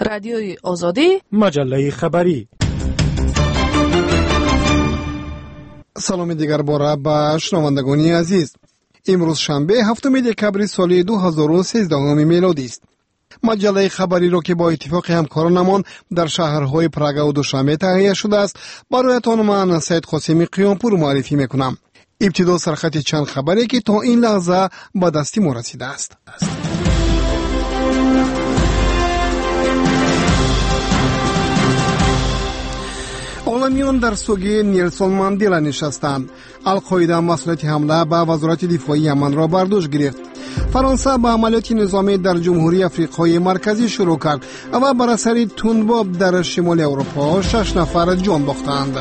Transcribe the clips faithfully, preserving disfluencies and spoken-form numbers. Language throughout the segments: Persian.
رادیوی آزادی، مجله خبری. سلام دیگر باره به شنوندگان عزیز. امروز شنبه هفتم دکبر سال دو هزار و سیزده میلادی است. مجله خبری را که با اتفاق همکارانمان در شهرهای پراگ و دوشنبه تهیه شده است برایتان من سید قاسمی قیامپور معرفی میکنم. ابتدا سرخط چند خبری که تا این لحظه به دستی ما رسیده است. عالمیان در سوگ نیلسون ماندلا نشستند. القاعده مسئولیت حمله به وزارت دفاع یمن را بر دوش گرفت. فرانسه به عملیات نظامی در جمهوری افریقای مرکزی شروع کرد و بر اثر تندباد در شمال اروپا شش نفر جان باختند.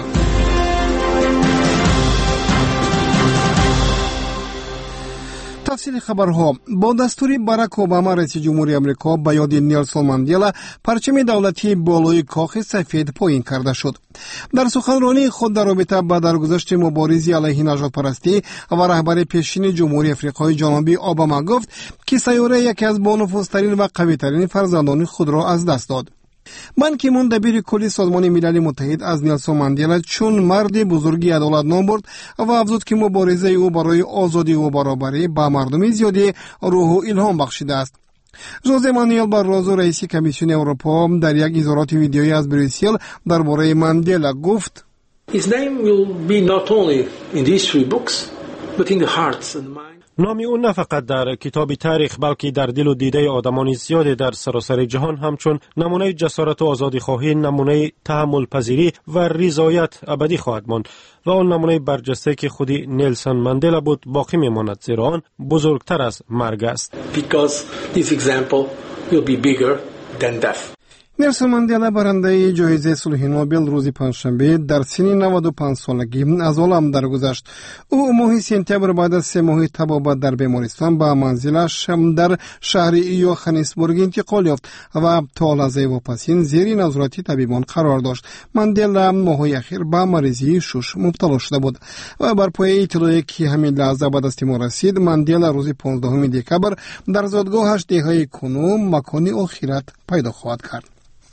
تفصیل خبرها. با دستور باراک اوباما رئیس جمهوری آمریکا به یاد نیلسون ماندلا پرچم دولتی بالای کاخ سفید پایین کرده شد. در سخنرانی خود در رابطه با درگذشت مبارزه علیه نژاد پرستی و رهبر پیشین جمهوری افریقای جنوبی اوباما گفت که سیاره یکی از بانفوذترین و قوی‌ترین فرزندان خود را از دست داد. بان کی مون دبیر کلی سازمان ملل متحد از نیلسون ماندلا چون مرد بزرگی عدالت نام برد و افزود که مبارزه او برای آزادی و برابری با مردم زیادی روح و الهام بخشیده است. ژوزه مانوئل بارروزو رئیس کمیسیون اروپا در یک اظهارات ویدیویی از بریسل درباره ماندلا گفت His name will be not only in the history books but in the hearts and minds. نام او نه فقط در کتاب تاریخ بلکه در دل و دیده آدمان زیاد در سراسر جهان همچون نمونه جسارت و آزادی خواهی، نمونه تحمل پذیری و رضایت ابدی خواهد ماند و آن نمونه برجسته که خودی نیلسون ماندلا بود باقی میماند، زیرا آن بزرگتر از مرگ است. Because this example will be bigger than death. نیلسون ماندلا برنده جایزه صلح نوبل روز پنجشنبه در سن نود و پنج سالگی از عالم درگذشت. او ماه سپتامبر بعد از سه ماه طبابت در بیمارستان به منزلش در شهر یوهانسبورگ انتقال یافت و تا لحظه واپسین زیر نظارت طبیبان قرار داشت. ماندلا ماه‌های اخیر به مریضی شش مبتلا شده بود و بر پایه اطلاعی که همین لحظه به دست ما رسید ماندلا روز پانزدهم دکبر در زادگاهش دهه کنو مکان آخرت پیدا خواهد کرد.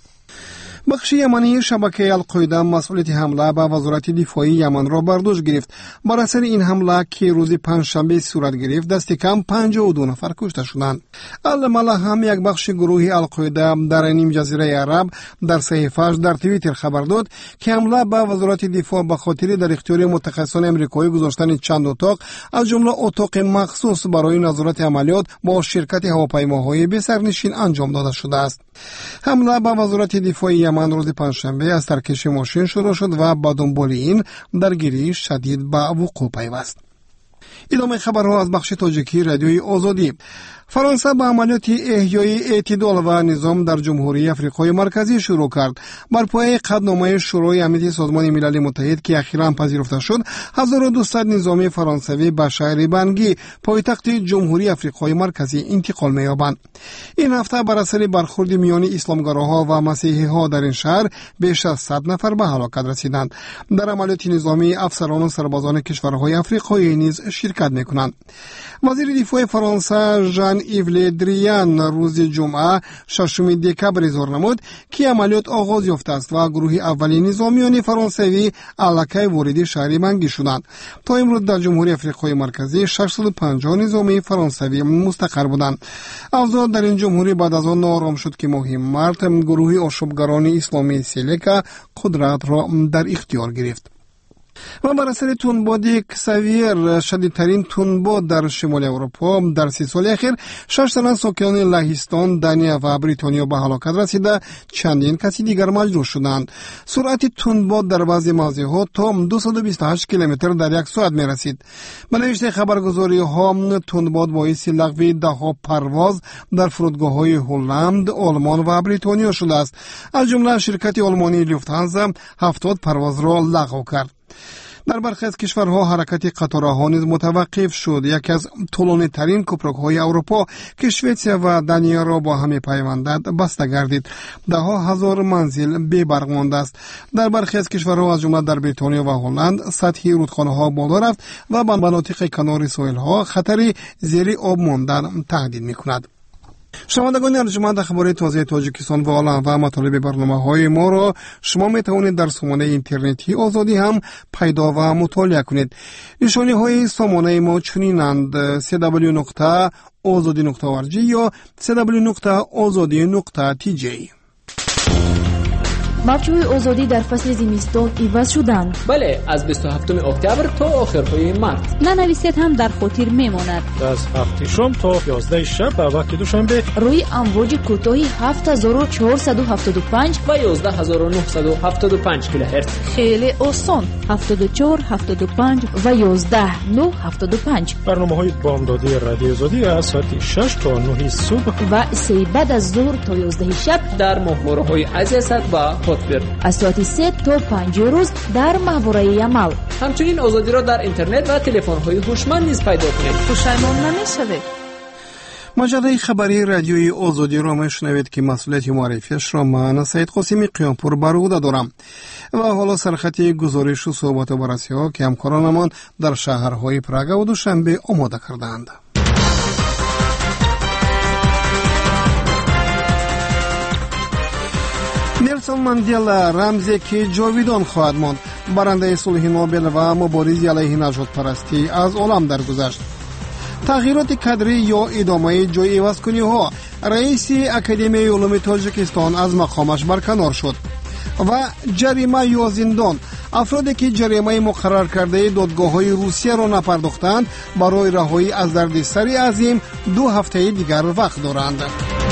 بخش یمنی شبکه القاعده مسئولیت حمله به وزارت دفاع یمن را بر دوش گرفت. بر اثر این حمله که روز پنجشنبه صورت گرفت دست کم پنجاه و دو نفر کشته شدند. الملا هم یک بخش گروه القاعده در نیم جزیره عرب در صحیفه‌اش در توییتر خبر داد که حمله به وزارت دفاع به خاطر در اختیار متخصصان آمریکایی گذاشتن چند اتاق از جمله اتاق مخصوص برای نظارت عملیات با شرکت هواپیماهای بی سرنشین انجام داده شده است. حمله به وزارت دفاع یمن روز پنجشنبه از ترکش ماشین شروع شد و با دنبال این درگیری شدید به وقوع پیوست. ادامه خبرها از بخش تاجیکی رادیوی آزادی. فرانسه به عملیات احیای اعتدال و نظام در جمهوری افریقای مرکزی شروع کرد. بر پایه قطعنامه شورای امنیت سازمان ملل متحد که اخیراً پذیرفته شد، هزار و دویست نظامی فرانسوی به شهر بانگی پایتخت جمهوری افریقای مرکزی انتقال می‌یابند. این هفته بر اثر برخورد میان اسلامگراها و مسیحی‌ها در این شهر بیش از صد نفر به هلاکت رسیدند. در عملیات نظامی افسران و سربازان کشورهای افریقایی نیز شرکت می‌کنند. وزیر دفاع فرانسه ژان ایو له دریان روز جمعه ششم دکبر اظهار نمود که عملیات آغاز یافته است و گروه اولی نظامیان فرانسوی الکی وارد شهر بانگی شدند. تا امروز در جمهوری افریقای مرکزی ششصد و پنجاه نظامی فرانسوی مستقر بودند. اوضاع در این جمهوری بعد از آن ناآرام شد که ماه مارس گروه آشوبگران اسلامی سلکا قدرت را در اختیار گرفت. و بر اثر تندباد کساویر شدیدترین تندباد در شمال اروپا در سی سال اخیر شش تن از ساکنان لهستان، دانیا و بریتانیا به هلاکت رسیده، چندین کسی دیگر مجروح شدند. سرعت تندباد در بعضی موضع‌ها تا دویست و بیست و هشت کیلومتر در یک ساعت می رسید. به نوشته خبرگزاری ها تندباد باعث لغو ده ها پرواز در فرودگاه‌های هلند، آلمان و بریتانیا شده است. از جمله شرکت آلمانی لوفت‌هانزا هفتاد پرواز را لغو کرد. در برخی از کشورها حرکت قطارها نیز متوقف شد. یکی از طولانی ترین کوپرک‌های اروپا که سوئیسیا و دانیا را با هم پیوندد بسته گردید. ده ها هزار منزل بی برق مانده است. در برخی از کشورها از جمله در بریتانیا و هلند سطح رودخانه‌ها بالا رفت و به مناطق کنار ساحل‌ها خطر زیر آب ماندن تهدید می‌کند. شنوندگان ارجمند، اخبار تازه تاجیکستان و عالم و مطالب برنامه‌های ما را شما می‌توانید در سامانه اینترنتی آزادی هم پیدا و مطالعه کنید. نشانه‌های سامانه ما چنینند: سی دبلیو نقطه آزادی نقطه او آر جی یا سی دبلیو نقطه آزادی نقطه تی جی. موجهای آزادی در فصل زمستان عوض شدند. بله، از بیست و هفتم اکتبر تا آخرهای مارس. ننویسید هم در خاطر میماند. از هفت شام تا یازده شب به وقت دوشنبه روی امواج کوتاهی هفت هزار و چهارصد و هفتاد و پنج و یازده هزار و نهصد و هفتاد و پنج کیلوهرتز. خیلی آسان. هفتاد و چهار، هفتاد و پنج و یازده، نه، هفتاد و پنج. برنامه‌های بامدادی رادیو آزادی از ساعت شش تا نه صبح و سه بعد از ظهر تا یازده شب در ماهواره‌های عزیزت و از ساعت سه تا پنج روز در ماهواره عمل. همچنین آزادی را در اینترنت و تلفن‌های هوشمند نیز پیدا کنید. پشیمان نمی‌شوید. مجله خبری رادیوی آزادی را میشنوید که مسئولیت معرفیش را من سید قاسمی قیامپور بر عهده دارم. و حالا سرخط گزارش و صحبت و بررسی‌ها که همکارانمان در شهرهای پراگ و دوشنبه آماده کردند. نلسون ماندلا رمزی که جاویدان خواهد ماند. برنده صلح نوبل و مبارز علیه نژاد پرستی از عالم درگذشت. تغییرات کادری یا ادامه جای عوض کنی ها. رئیس اکادمی علوم تاجیکستان از مقامش برکنار شد. و جریمه یا زندان. افرادی که جریمه مقرر کرده دادگاه های روسیه را نپرداختند برای رهایی از دردسر عظیم دو هفته دیگر وقت دارند.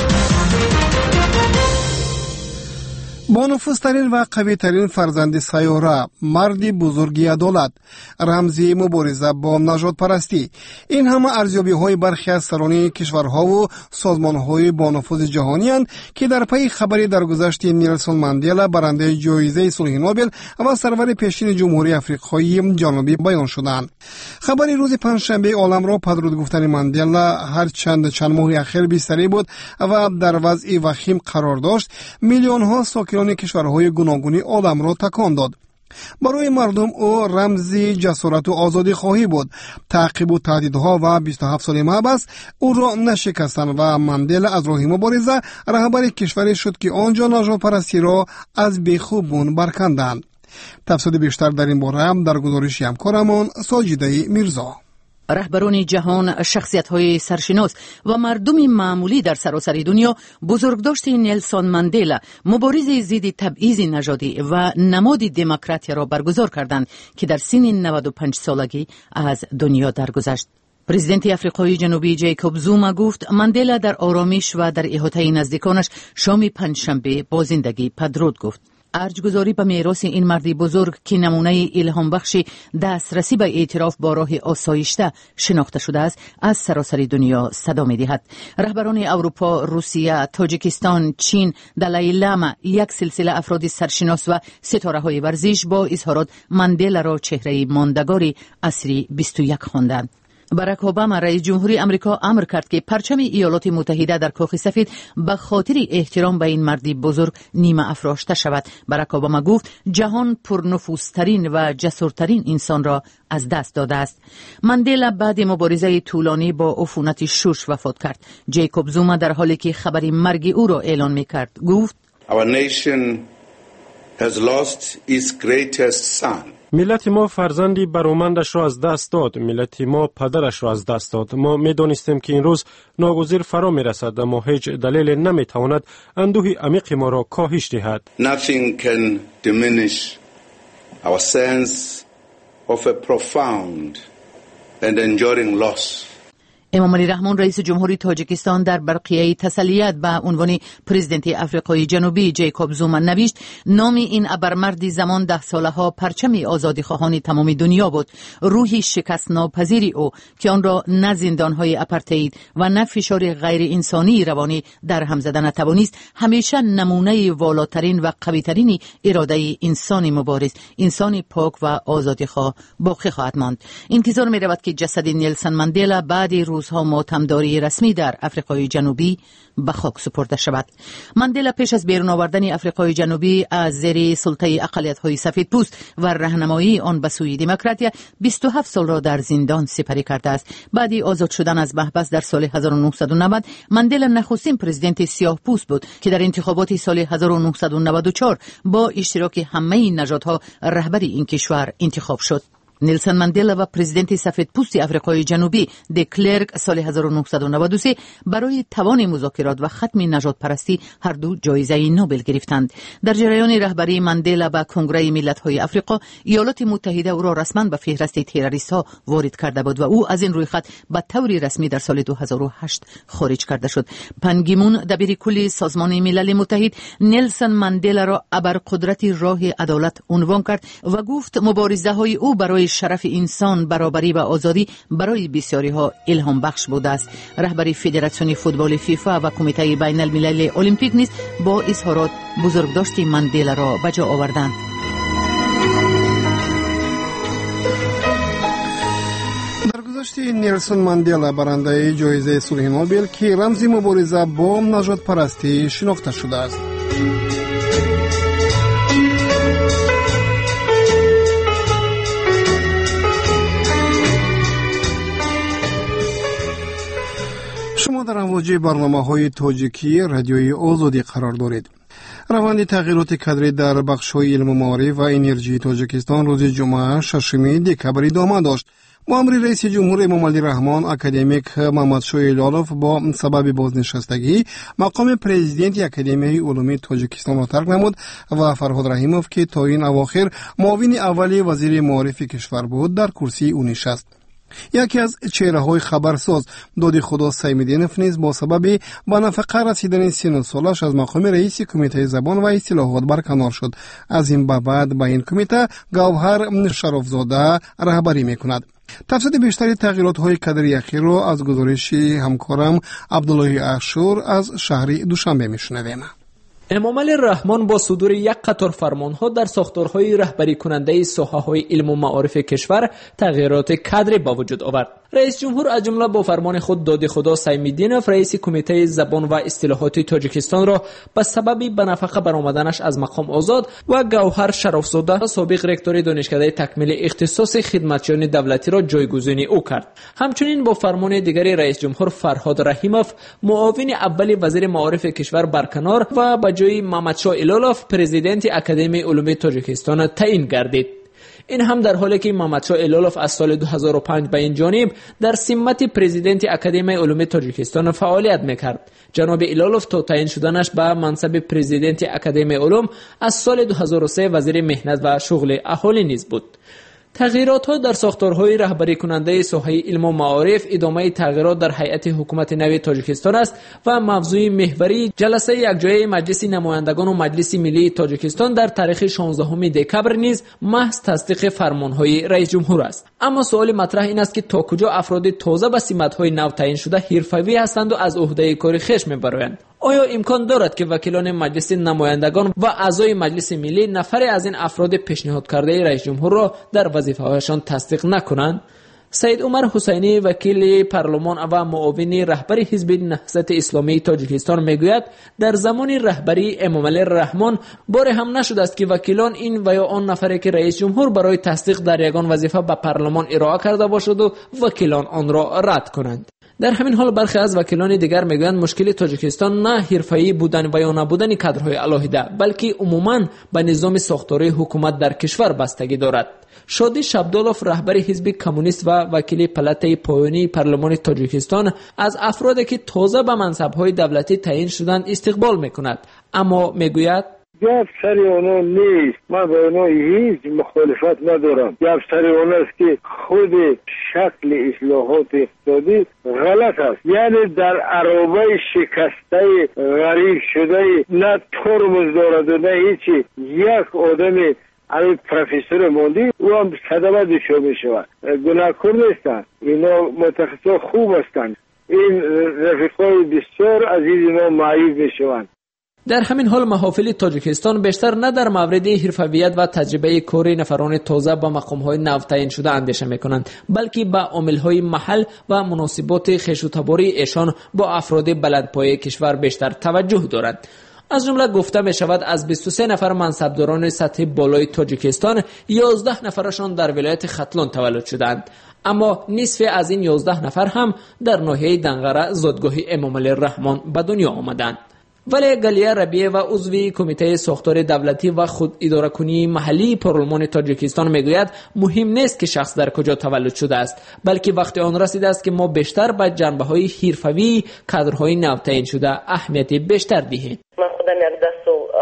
با نفوذترین و قوی ترین فرزند سیاره، مردی بزرگی عدالت، رمزی مبارزه با نژاد پرستی. این همه ارزیابی های برخی از سران کشورها و سازمان های با نفوذ جهانی اند که در پی خبری درگذشت نلسون ماندلا برنده جایزه صلح نوبل و سرور پیشین جمهوری آفریقای جنوبی بیان شدند. خبری روز پنجشنبه عالم را پدرود گفتن ماندلا هر چند چند ماه اخیر بیستری بود و در وضع وخیم قرار داشت. میلیون ها ساکن کشورهای گوناگونی عالم را تکان داد. برای مردم او رمزی جسارت و آزادی خواهی بود. تعقیب و تهدیدها و بیست و هفت سال محبس او را نشکستند و ماندلا از راه مبارزه رهبر کشوری شد که آنجا نژاد پرستی را از بیخوبون برکندند. تفصیل بیشتر در این باره هم در گزارش همکارمان ساجده میرزا. رهبران جهان، شخصیت‌های سرشناس و مردم معمولی در سراسر دنیا بزرگداشت نلسون ماندلا، مبارز ضد تبعیض نژادی و نماد دموکراسی را برگزار کردند که در سن نود و پنج سالگی از دنیا درگذشت. پرزیدنت آفریقای جنوبی جیکوب زوما گفت ماندلا در آرامش و در احاطه نزدیکانش شام پنجشنبه با زندگی پدرود گفت. ارجگذاری به میراث این مردی بزرگ که نمونه الهام بخش دسترسی به اعتراف با راه آسایشته شناخته شده است از سراسر دنیا صدا می‌دهد. رهبران اروپا، روسیه، تاجیکستان، چین، دلای لاما، یک سلسله افراد سرشناس و ستاره‌های ورزش با اظهارات ماندلا را چهره ماندگاری عصر بیست و یک خواندند. باراک اوباما رئیس جمهوری آمریکا امر کرد که پرچم ایالات متحده در کاخ سفید به خاطر احترام به این مردی بزرگ نیمه افراشته شود. باراک اوباما گفت جهان پرنفوذترین و جسورترین انسان را از دست داده است. ماندلا بعد مبارزه طولانی با عفونت شش وفات کرد. جیکوب زوما در حالی که خبر مرگ او را اعلان می‌کرد گفت Our nation has lost its greatest son. ملت ما فرزندی برومندش را از دست داد. ملت ما پدرش را از دست داد. ما می دانستیم که این روز ناگزیر فرا می رسد، اما هیچ دلیل نمی تواند اندوه عمیق ما را کاهش دهد. Nothing can diminish our sense of a profound and enduring loss. امام علی رحمان رئیس جمهوری تاجیکستان در برقیه تسلیت به عنوان پرزیدنت آفریقای جنوبی جیکوب زوما نوشت نام این ابرمرد زمان ده ساله ها پرچم آزادی خواهان تمام دنیا بود. روحی شکست ناپذیری او که آن را نه زندانهای اپارتاید و نه فشار غیر انسانی روانی در هم زدن نتوانست همیشه نمونه والاترین و قویترین اراده انسان مبارز، انسان پاک و آزادی خواه باقی خواهد ماند. انتظار می رود که جسد نلسون ماندلا بعد روزها ماتمداری رسمی در آفریقای جنوبی به خاک سپرده شود. ماندلا پیش از بیرون آوردن آفریقای جنوبی از زیر سلطه اقلیت‌های سفیدپوست و راهنمایی آن به سوی دموکراتیا بیست و هفت سال را در زندان سپری کرده است. بعد آزاد شدن از محبس در سال هزار و نهصد و نود، ماندلا نخستین پرزیدنت سیاه‌پوست بود که در انتخابات سال هزار و نهصد و نود و چهار با اشتراک همه نژادها رهبر این کشور انتخاب شد. نیلسون ماندلا و پرزیدنت سفیدپوست آفریقای جنوبی د کلرک سال هزار و نهصد و نود و سه برای توان مذاکرات و ختم نژاد پرستی هر دو جایزه نوبل گرفتند. در جریان رهبری ماندلا به کنگره ملت‌های آفریقا، ایالات متحده او را رسما به فهرست تروریست‌ها وارد کرده بود و او از این رویخط به طور رسمی در سال دو هزار و هشت خارج کرده شد. پان کی مون دبیر کل سازمان ملل متحد نیلسون ماندلا را ابرقدرت راه عدالت عنوان کرد و گفت مبارزه‌های او برای شرف انسان، برابری و آزادی برای بسیاری ها الهام بخش بوده است. رهبر فدراسیون فوتبال فیفا و کمیته بین المللی المپیک نیز با اظهارات بزرگداشت ماندلا را به جا آوردند. در گذشته نیلسون ماندلا برنده جایزه صلح نوبل که رمز مبارزه با نژاد پرستی شناخته شده است. شما در امواج برنامه‌های تاجیکی رادیوی آزادی قرار دارید. روند تغییرات کادری در بخش‌های علم و معارف و انرژی تاجیکستان روز جمعه ششم دکبر ادامه داشت. با امر رئیس جمهور امام علی رحمان، اکادمیک محمد شاه ایلالوف با سبب بازنشستگی مقام پرزیدنت اکادمی علوم تاجیکستان را ترک نمود و فرهاد رحیموف که تا این اواخر معاون اولی وزیر معارف کشور بود در کرسی او نشست. یکی از چهره‌های خبرساز داد خدا سیمدینوف نیز با سبب به نفقه رسیدن سن سالش از مقام رئیس کمیته زبان و اصطلاحات برکنار شد. از این به بعد به این کمیته گوهر شرافزاده رهبری می‌کند. تفصیل بیشتری تغییرات‌های کادری اخیر را از گزارش همکارم عبدالله اشور از شهر دوشنبه می‌شنویم. امام علی رحمان با صدور یک قطار فرمانها در ساختارهای رهبری کننده ساحه‌های علم و معارف کشور تغییرات کادری به وجود آورد. رئیس جمهور از جمله با فرمان خود داد خدا سیمدینوف رئیس کمیته زبان و اصطلاحات تاجیکستان را به سبب به نفقه برآمدنش از مقام آزاد و گوهر شرافزاده سابق رکتور دانشکده تکمیل اختصاص خدمتچیان دولتی را جایگزین او کرد. همچنین با فرمان دیگری رئیس جمهور فرهاد رحیموف معاون اول وزیر معارف کشور برکنار و به جای محمد شاه ایلالوف پرزیدنت اکادمی علوم تاجیکستان تعیین گردید. این هم در حالی که محمد شاه ایلالوف از سال دو هزار و پنج به این جانب در سمت پرزیدنت اکادمی علوم تاجیکستان فعالیت میکرد. جناب ایلالوف تا تعیین شدنش به منصب پرزیدنت اکادمی علوم از سال دو هزار و سه وزیر مهنت و شغل اهالی نیز بود. تغییرات در ساختارهای رهبری کننده ساحه علم و معارف ادامه تغییرات در هیئت حکومت نو تاجیکستان است و موضوع محوری جلسه یکجایی مجلس نمایندگان و مجلس ملی تاجیکستان در تاریخ شانزدهم دکبر نیز محض تصدیق فرمانهای رئیس جمهور است. اما سوال مطرح این است که تا کجا افراد تازه به سمت‌های نو تعیین شده حرفه‌ای هستند و از عهده کار خویش می‌برند؟ آیا امکان دارد که وکیلان مجلس نمایندگان و اعضای مجلس ملی نفری از این افراد پیشنهاد کرده رئیس جمهور را در وظیفه‌هایشان تصدیق نکنند؟ سید عمر حسینی وکیل پارلمان و معاون رهبر حزب نهضت اسلامی تاجیکستان میگوید در زمان رهبری امام علی رحمان بار هم نشده است که وکیلان این و یا آن نفری که رئیس جمهور برای تصدیق در یگان وظیفه به پارلمان ارائه کرده باشد و وکیلان آن را رد کنند. در همین حال برخی از وکیلان دیگر میگویند مشکل تاجیکستان نه حرفه‌ای بودن و یا نبودن کادرهای علاهده بلکه عموماً به نظام ساختاری حکومت در کشور بستگی دارد. شادی شبدالوف رهبر حزب کمونیست و وکیل پلته پایانی پارلمان تاجیکستان از افرادی که تازه به منصب‌های دولتی تعیین شدند استقبال میکند، اما میگوید گفت سر اونو نیست، من با اونو هیچ مخالفت ندارم. گفت سر اونو است که خود شکل اصلاحات اقتصادی غلط است، یعنی در عرابه شکسته غریق شده نه ترمز دارد و نه هیچی. یک آدم همین پروفسور موندی او هم صدمه دچار می شود. گناهکار نیستند، اینا متخصص خوب هستند. این رفیقای بسیار عزیز ما معیوب می شوند. در همین حال محافل تاجیکستان بیشتر نه در مورد حرفه‌ایت و تجربه کاری نفران تازه با مقام‌های نو تعیین شده اندیشه می‌کنند، بلکه با عامل‌های محل و مناسبات خویش و تباری ایشان با افراد بلندپایه کشور بیشتر توجه دارند. از جمله گفته می شود از بیست و سه نفر منصبداران سطح بالای تاجیکستان یازده نفرشان در ولایت ختلان تولد شدند، اما نصف از این یازده نفر هم در ناحیه دنقره زادگاه امام علی رحمان به دنیا آمدند. ولی گلیه ربیه و عضو کمیته ساختار دولتی و خود اداره کنی محلی پارلمان تاجیکستان میگوید مهم نیست که شخص در کجا تولد شده است، بلکه وقت آن رسیده است که ما بیشتر به جنبه‌های حرفه‌ای کادرهای نو تعیین شده اهمیت بیشتر دهیم. من خودم یک دست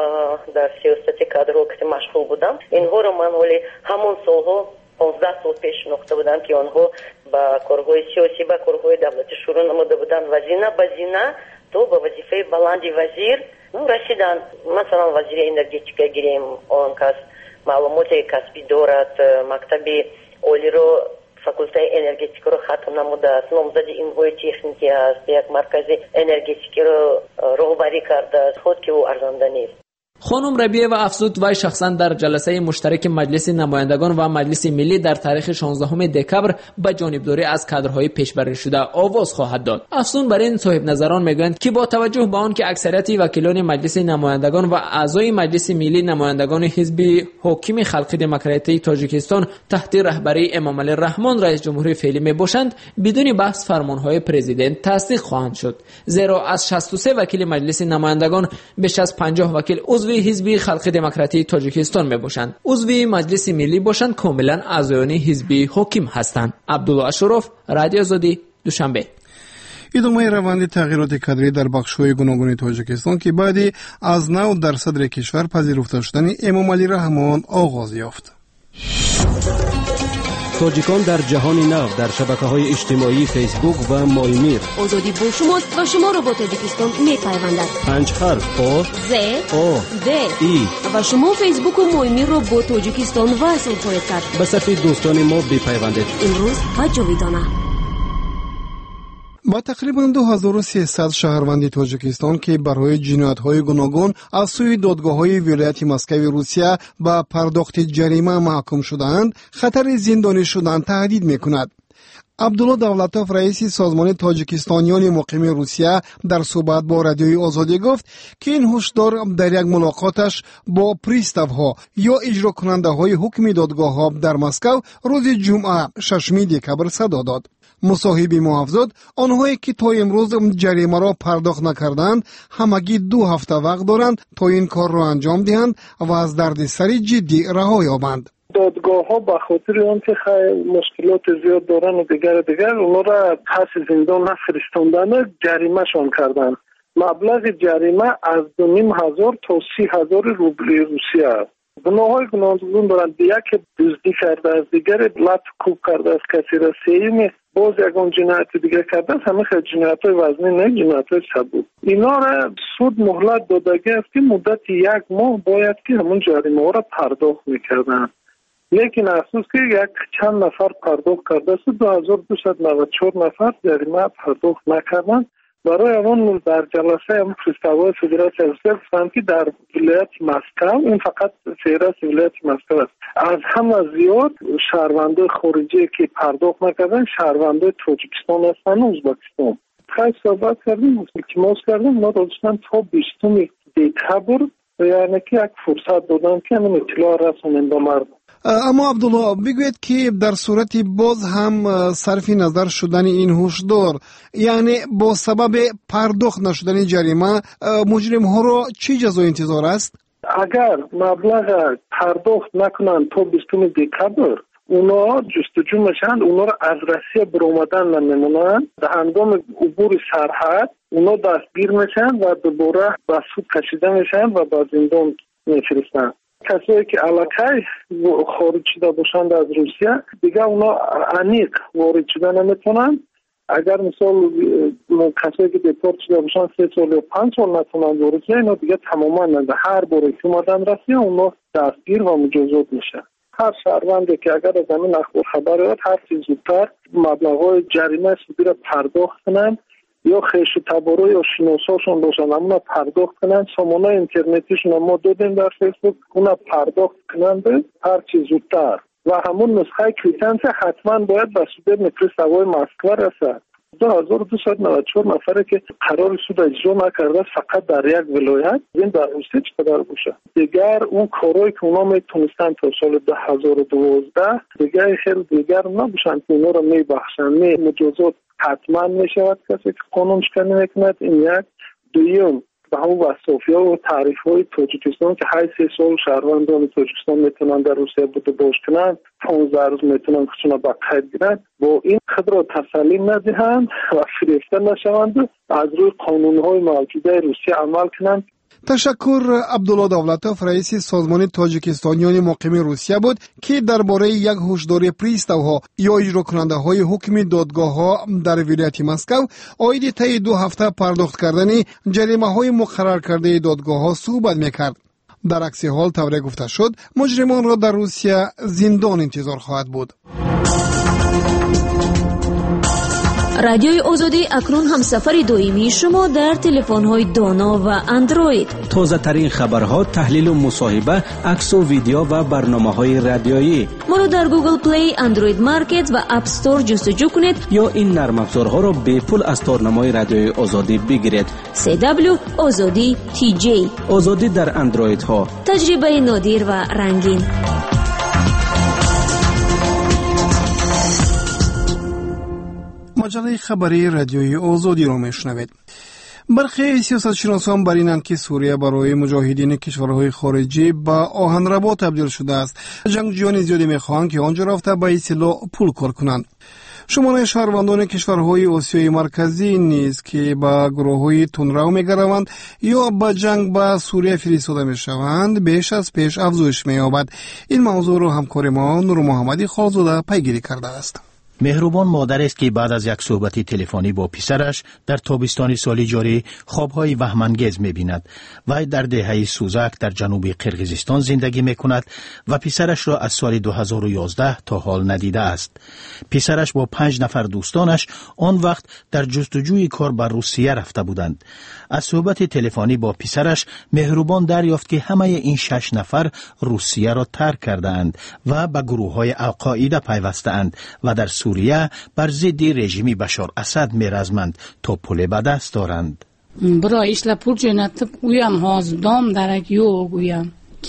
در سیاست کادرها که مشغول بودم، اینها رو من ولی همون سالها پانزده سال پیش نقطه بودم که آنها با کارهای سیاسی با کارهای دولتی شروع نموده بودن و زینه به زینه تو به وظیفه بلندی وزیر رسیدن. مثلا وزیر انرژتیکا گیریم، آن کس معلومات کسبی دارد، مکتب اولی رو فاکولته انرژتیکا رو ختم نموده است، نامزد انوای تکنیکی است، یک مرکز انرژتیکی رو رهبری کرده است، خود که او ارزنده نیست. خانم ربیه و افزود وی شخصا در جلسه مشترک مجلس نمایندگان و مجلس ملی در تاریخ شانزدهم دکبر به جانبداری از کادرهای پیشبرده شده آواز خواهد داد. افزون بر این صاحب نظران میگویند که با توجه به آن که اکثریت وکیلان مجلس نمایندگان و اعضای مجلس ملی نمایندگان حزب حاکم خلق دموکراتی تاجیکستان تحت رهبری امام علی رحمان رئیس جمهوری فعلی میباشند، بدون بحث فرمانهای پرزیدنت تصدیق خواهند شد، زیرا از شصت و سه وکیل مجلس نمایندگان بیش از پنجاه وکیل عضو حزب خلق دموکراتی تاجیکستان می باشند، عضو مجلس ملی باشند، کاملا اعضایان حزب حاکم هستند. عبدالله اشرف، رادیو آزادی، دوشنبه. ادامه روند تغییرات کادری در بخش‌های گوناگون تاجیکستان که بعد از نود در صدر کشور پذیرفته شدن امام علی رحمان آغاز یافت. تاجیکان در جهان نو در شبکه‌های اجتماعی فیسبوک و مایمیر. آزادی با شماست و شما را با تاجیکستان می‌پیوندد. پنج حرف آ ز آ د ای و شما فیسبوک و مایمیر را با تاجیکستان وصل خواهید کرد. به صفحه دوستان ما بپیوندید. امروز و جاویدانه. با تقریبا دو هزار و سیصد شهروند تاجیکستان که برای جنایت‌های گوناگون از سوی دادگاه‌های ولایت مسکو روسیه با پرداخت جریمه محکوم شدند، خطر زندانی شدن تهدید می‌کند. عبدالله دولتوف رئیس سازمان تاجیکستانیان مقیم روسیه در صحبت با رادیوی آزادی گفت که این هشدار در یک ملاقاتش با پریستاوها یا اجرا کننده های حکم دادگاه ها در مسکو روز جمعه ششم دکبر صدا داد. مصاحب محافظات آنهایی که تا امروز جریمه را پرداخت نکردند همگی دو هفته وقت دارند تا این کار را انجام دهند و از دردسر جدی رها یابند. دادگاه ها به خاطر اون که مشکلات زیاد دارن و دیگر دیگر اونا را پس زندان نفرستاندن جریمه شان کردن. مبلغ جریمه از دو نیم هزار تا سی هزار روبل روسیه است. گناههای گوناگون دارند. یک دزدی کرده از دیگر، لط کوب کرده از کسی را، سیمی باز یکان جنایت دیگر کرده است. همه خیلی جنایت های وزنی نه، جنایت های سبود. اینا را سود مهلت دادگی است که مدت یک ماه باید که همون جریمه ها را پرداخت میکردن. لیکن افسوس که یک چند نفر پرداخت کرده است، دو هزار و دویست و نود و چهار نفر جریمه پرداخت نکردند. برای اون در جلسه هم پریستاوهای فدراسیون روسیه گفتند که در ولایت مسکو، این فقط فهرست ولایت مسکو است، از همه زیاد شهروندان خارجی که پرداخت نکردن شهروندان تاجیکستان هستند و ازبکستان. خیلی صحبت کردیم، التماس کردیم، ما داشتن تا بیستم دکبر یعنی که یک فرصت دادن که همین اطلاع رسونیم به مردم. اما عبدالله بگوید که در صورت باز هم صرف نظر شدن این هشدار، یعنی با سبب پرداخت نشدن جریمه مجرم ها را چه جزای انتظار است؟ اگر مبلغ پرداخت نکنند تا بیستم دکبر اونا جستجو میشن، اونا را از روسیه برآمدن نمیمونن، در هنگام عبور سرحد اونا دستگیر میشن و دوباره به سود کشیده میشن و به زندان میفرستن. کسایی که علاقه خارج شده باشند از روسیه دیگه اونا انیق وارد شده نمیتونن. اگر مثال کسایی که دیپورت شده باشند سه سال یا پنج سال نتونن وارد شده، اینا دیگه تماما نده. هر باری که اومدن روسیه اونا دستگیر و مجازات میشه. هر شهرونده که اگر از همین اخبار خبر دارد هر چیز زودتر مبلغ‌های جریمه سودی را پرداخت کنن یا خیش و تبارو یا شناساشون باشن اونا پرداخت کنن. سامانه اینترنتیشون ما دادیم در فیسبوک، اونا پرداخت کنن به هر چیز زودتر و همون نسخه کلیتنس حتما باید به سود مترو سوای مسکو رسد. دو هزار و دویست و نود و چهار نفره که قرار سود اجرا نکرده فقط در یک ولایت، این در روسیه چقدر باشه. دیگر اون کارهایی که اونا میتونستن تا سال دو هزار و دوازده دیگر خیلی دیگر نباشن که اونا رو میبخشن. می مجازات حتما میشود کسی که قانون شکنی میکند. این یک. دویم به همون وصافی‌ها و تعریف‌های تاجیکستان که هر سه سال شهروندان تاجیکستان میتونن در روسیه بوده باش کنن، پانزده روز میتونن خودشون با قید گیرن، با این خود را تسلی ندهند و فریفته نشوند، از روی قانون‌های موجوده روسیه عمل کنند. تشکر. عبدالله دولتوف رئیس سازمان تاجیکستانیان مقیم روسیه بود که درباره یک هشداری پریستوها یا اجرا کننده های حکم دادگاه ها در ولایت مسکو عاید طی دو هفته پرداخت کردن جریمه های مقرر کرده دادگاه ها صحبت میکرد. در عکس حال طوری گفته شد مجرمان را در روسیه زندان انتظار خواهد بود. رادیوی آزادی اکنون همسفر دائمی شما در تلفن‌های دانا و اندروید. تازه ترین خبرها، تحلیل و مصاحبه، عکس و ویدیو و برنامه‌های رادیویی. ما رو در گوگل پلی، اندروید مارکت و اپ استور جستجو کنید یا این نرم افزارها را به پول از تارنمای رادیوی آزادی بگیرید. سی دبلیو آزادی تی جی. آزادی در اندروید ها. تجربه نادر و رنگین. مجله خبری رادیوی آزادی را میشنوید. برخی سیاستشناسان بر اینند که سوریه برای مجاهدین کشورهای خارجی به آهنربا تبدیل شده است. جنگجویان زیادی میخواهند که آنجا رفته به اصطلاح پول کار کنند. شماره شهروندان کشورهای آسیای مرکزی نیز که به گروه‌های تندرو می‌گروند یا به جنگ به سوریه فرستاده می‌شوند بیش از پیش افزایش می‌یابد. این موضوع را همکار ما نور محمدی خالزاده پیگیری کرده است. مهربان مادر است که بعد از یک صحبت تلفنی با پسرش در تابستان سال جاری خوابهای وهم‌انگیز می‌بیند. وی در دهه سوزک در جنوب قرقیزستان زندگی می‌کند و پسرش را از سال دو هزار و یازده تا حال ندیده است. پسرش با پنج نفر دوستانش آن وقت در جستجوی کار بر روسیه رفته بودند. از صحبت تلفنی با پسرش مهربان دریافت که همه این شش نفر روسیه را ترک کرده‌اند و به گروه‌های القاعده پیوسته‌اند و در سوریه بر ضد رژیم بشار اسد می‌رزمند تا پول به دست دارند. برای اشلا پول جنت اویم هازدام درگیو گویم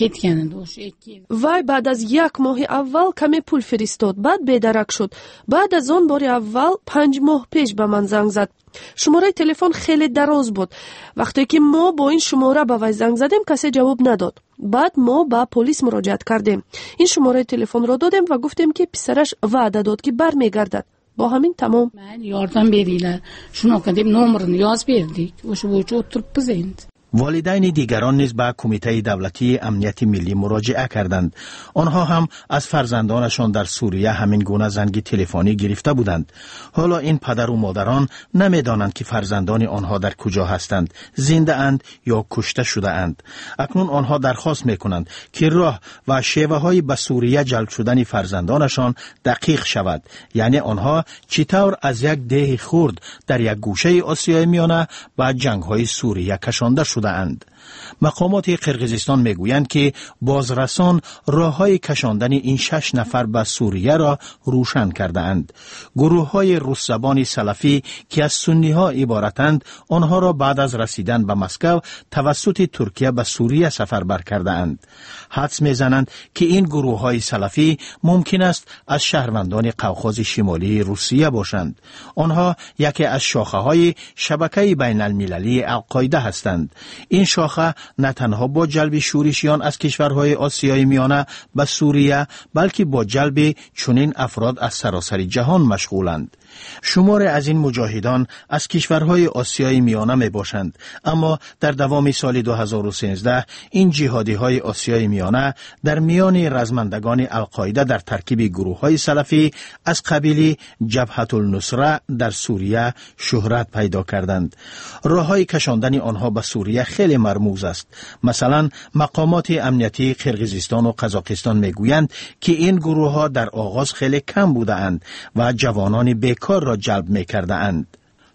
وای بعد از یک ماه اول کمی پول فرستاد، بعد بیدرک شد. بعد از آن بار اول پنج ماه پیش به من زنگ زد. شماره تلفن خیلی دراز بود. وقتی که ما با این شماره به وی زنگ زدیم کسی جواب نداد. بعد ما به پلیس مراجعت کردیم. این شماره تلفن را دادیم و گفتیم که پسرش وعده داد که برمیگردد. با همین تمام. من yardım veriler. Şunu kadar numarını yaz verdik. O şu boyunca oturup bizend. والدین دیگران نیز به کمیته دولتی امنیت ملی مراجعه کردند. آنها هم از فرزندانشان در سوریه همین گونه زنگ تلفنی گرفته بودند. حالا این پدر و مادران نمیدانند که فرزندان آنها در کجا هستند، زنده اند یا کشته شده اند. اکنون آنها درخواست میکنند که راه و شیوه های به سوریه جلب شدن فرزندانشان دقیق شود. یعنی آنها چطور از یک ده خرد در یک گوشه آسیای میانه به جنگ های سوریه کشانده شده اند. مقامات قرقیزستان میگویند که بازرسان راههای کشاندن این شش نفر به سوریه را روشن کرده اند. گروه های روس زبان سلفی که از سنی ها عبارتند آنها را بعد از رسیدن به مسکو توسط ترکیه به سوریه سفربر کرده اند. حدس میزنند که این گروه های سلفی ممکن است از شهروندان قوقاز شمالی روسیه باشند. آنها یکی از شاخه های شبکه بین المللی القاعده هستند. این شاخه نه تنها با جلب شورشیان از کشورهای آسیای میانه به سوریه بلکه با جلب چنین افراد از سراسر جهان مشغولند. شمار از این مجاهدان از کشورهای آسیای میانه می باشند، اما در دوام سال دو هزار و سیزده این جهادی های آسیای میانه در میان رزمندگان القاعده در ترکیب گروه های سلفی از قبیل جبهة النصره در سوریه شهرت پیدا کردند. راه های کشاندن آنها به سوریه خیلی مرموز است. مثلا مقامات امنیتی قرقیزستان و قزاقستان میگویند که این گروه ها در آغاز خیلی کم بوده اند و جوانان بیکار را جلب می کرده اند.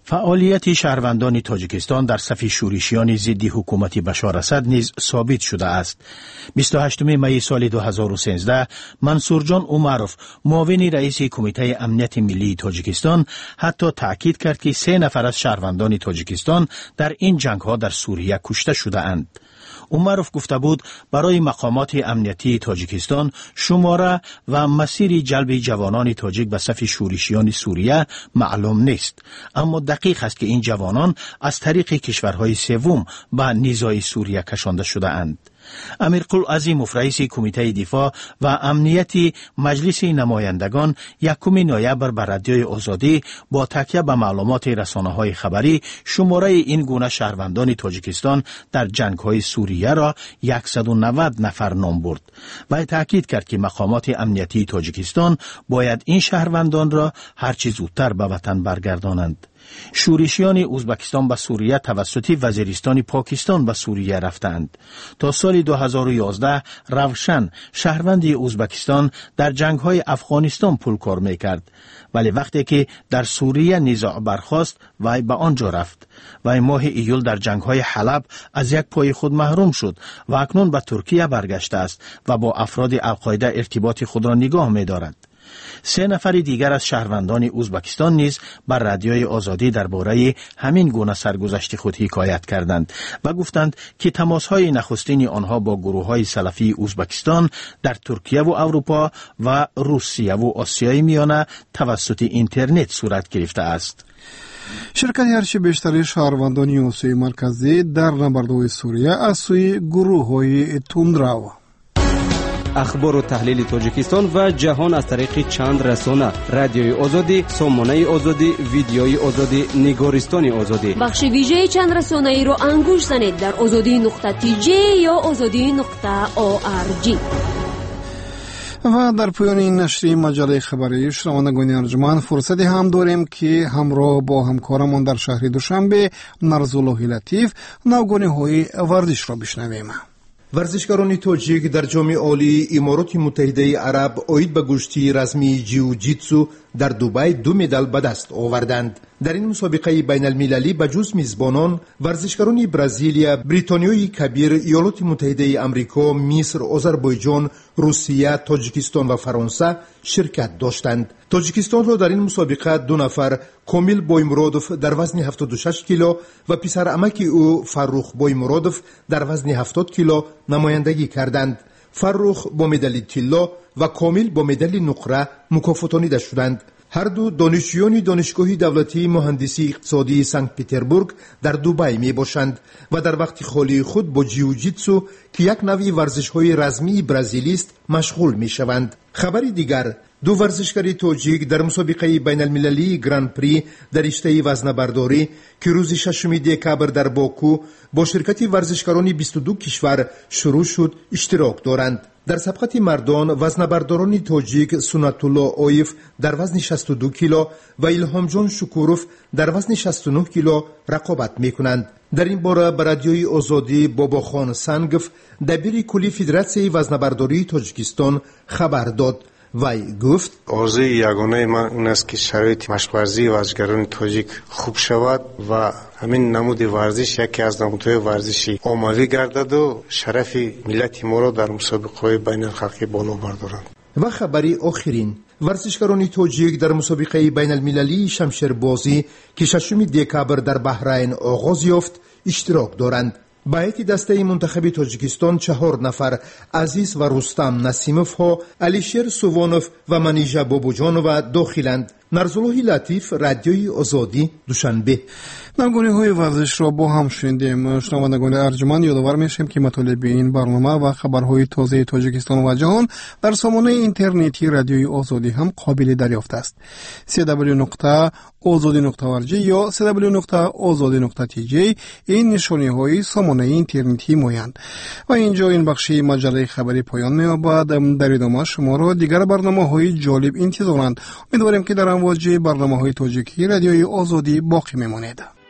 فعالیت شهروندان تاجیکستان در صف شورشیان ضد حکومت بشار اسد نیز ثابت شده است. بیست و هشتم می سال دو هزار و سیزده منصور جان عمرف، معاون رئیس کمیته امنیت ملی تاجیکستان، حتی تاکید کرد که سه نفر از شهروندان تاجیکستان در این جنگ ها در سوریه کشته شده اند. عمرف گفته بود برای مقامات امنیتی تاجیکستان شماره و مسیر جلب جوانان تاجیک به صف شورشیان سوریه معلوم نیست، اما دقیق است که این جوانان از طریق کشورهای سوم به نیزای سوریه کشانده شده اند. امیرقل عظیموف، رئیس کمیته دفاع و امنیت مجلس نمایندگان، یکم نوامبر بر رادیوی آزادی با تکیه به معلومات رسانه‌های خبری شماره این گونه شهروندان تاجیکستان در جنگ‌های سوریه را صد و نود نفر نام برد و تاکید کرد که مقامات امنیتی تاجیکستان باید این شهروندان را هرچه زودتر به وطن برگردانند. شورشیان ازبکستان به سوریه توسط وزیرستان پاکستان به سوریه رفتند. تا سال دو هزار و یازده روشن شهروند ازبکستان در جنگ‌های افغانستان پولکار می‌کرد، ولی وقتی که در سوریه نزاع برخاست وی به آنجا رفت. وی ماه ایول در جنگ‌های حلب از یک پای خود محروم شد و اکنون به ترکیه برگشته است و با افراد القاعده ارتباط خود را نگاه می‌دارد. سه نفر دیگر از شهروندان ازبکستان نیز بر رادیوی آزادی درباره همین گونه سرگذشت خود حکایت کردند و گفتند که تماس‌های نخستین آنها با گروه‌های سلفی ازبکستان در ترکیه و اروپا و روسیه و آسیای میانه توسط اینترنت صورت گرفته است. شرکت هرچی بیشتر شهروندان آسیای مرکزی در نبردهای سوریه از سوی گروه‌های توندرو. اخبار و تحلیل تاجیکستان و جهان از طریق چند رسانه: رادیوی آزادی، سامانه آزادی، ویدیوی آزادی، نگارستان آزادی. بخش ویژه چند رسانه ای رو انگوش زنید در آزادی نقطه تی جی یا آزادی نقطه او آر جی. و در پایان این نشریه مجله خبری شنوندگان ارجمند فرصتی هم داریم که همراه با همکارمان در شهر دوشنبه نرزالله لطیف نوگانی‌های ورزش را بشنویم. ورزشکاران تاجیک در جام عالی امارات متحده عرب عاید به کشتی رزمی جیوجیتسو در دبی دو مدال به دست آوردند. در این مسابقه بین المللی به جز میزبانان ورزشکاران برزیلیا، بریتانیای کبیر، ایالات متحده آمریکا، مصر، آذربایجان، روسیه، تاجیکستان و فرانسه شرکت داشتند. تاجیکستان را در این مسابقه دو نفر، کامیل بایمرادوف در وزن هفتاد و شش کیلو و پسر عمک او فروخ بایمرادوف در وزن هفتاد کیلو نمایندگی کردند. فروخ با مدال طلا و کامیل با مدال نقره مکافاتانیده شدند. هر دو دانشجویان دانشگاه دولتی مهندسی اقتصادی سنت پترزبورگ در دبی می باشند و در وقت خالی خود با جیوجیتسو که یک نوع ورزش‌های رزمی برزیلی است مشغول می شوند. خبری دیگر: دو ورزشکار تاجیک در مسابقه بین المللی گراند پری در رشته وزنه‌برداری که روز ششم دکامبر در باکو با شرکت ورزشکاران بیست و دو کشور شروع شد اشتراک دارند. در سبقت مردان وزنه‌برداران تاجیک سنت الله آیف در وزن شصت و دو کیلو و الهام جان شکوروف در وزن شصت و نه کیلو رقابت می‌کنند. در این باره بر رادیوی آزادی بابا خان سنگف دبیر کلی فدراسیون وزنه‌برداری تاجیکستان خبر داد. وی گفت آرزوی یگانه من این است که شرایط مشق ورزشکاران تاجیک خوب شود و همین نمود ورزش یکی از نمودهای ورزشی عمومی گردد و شرف ملت ما را در مسابقه‌های بین الخلقی بانو بردارند. و خبری آخرین: ورزشکاران تاجیک در مسابقه بین المللی شمشیربازی که ششم دکامبر در بحرین آغاز یافت اشتراک دارند. با هیئت دسته منتخب تاجیکستان چهار نفر عزیز و رستم نسیموف ها، علیشیر سووانوف و منیژه بابوجانووا داخلند. نرزالله لطیف، رادیوی آزادی، دوشنبه. نوگانی‌های ورزش را با هم شنیدیم. شنوندگان ارجمند یادآور میشیم که مطالب این برنامه و خبرهای تازه تاجیکستان و جهان در سامانه اینترنتی رادیوی آزادی هم قابل دریافت است. سی دبلیو نقطه آزادی نقطه او آر جی یا سی دبلیو نقطه آزادی نقطه تی جی این نشانی‌های سامانه اینترنتی مایند. و اینجا این بخشی مجله خبری پایان می‌یابد. در ادامه شما را دیگر برنامه‌های جالب انتظارند. امیدواریم که در امواج برنامه‌های تاجیکی رادیوی آزادی باقی بمانید.